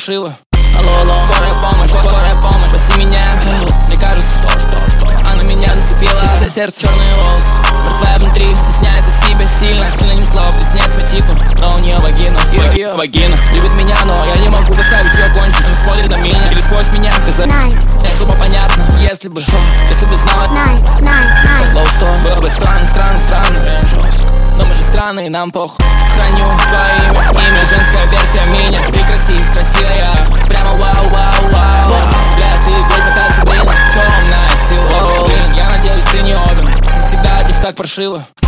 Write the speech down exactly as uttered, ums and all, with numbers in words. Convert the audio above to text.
паршиво. Алло, алло, скорая помощь, скорая помощь, спаси меня. Мне кажется, она меня зацепила. Сердце, черные волосы, мертвая внутри, стесняется себя сильно. Сильно не слов, близнец по типу, но у нее вагина, ее, ее вагина. Любит меня, но я не могу заставить ее кончить. Она смотрит на меня, или сквозь меня. Не особо понятно, если бы, если бы знала. Лоу, что было бы странно, странно, странно. Но мы же странные, нам похуй. Храню твое имя, имя, женская версия меня. Ты красив, красивая, прямо вау, вау, вау. Бля, ты ведьма, как Сабрина, темная сила. Блин, я надеюсь, ты не Овен. Всегда одет так паршиво.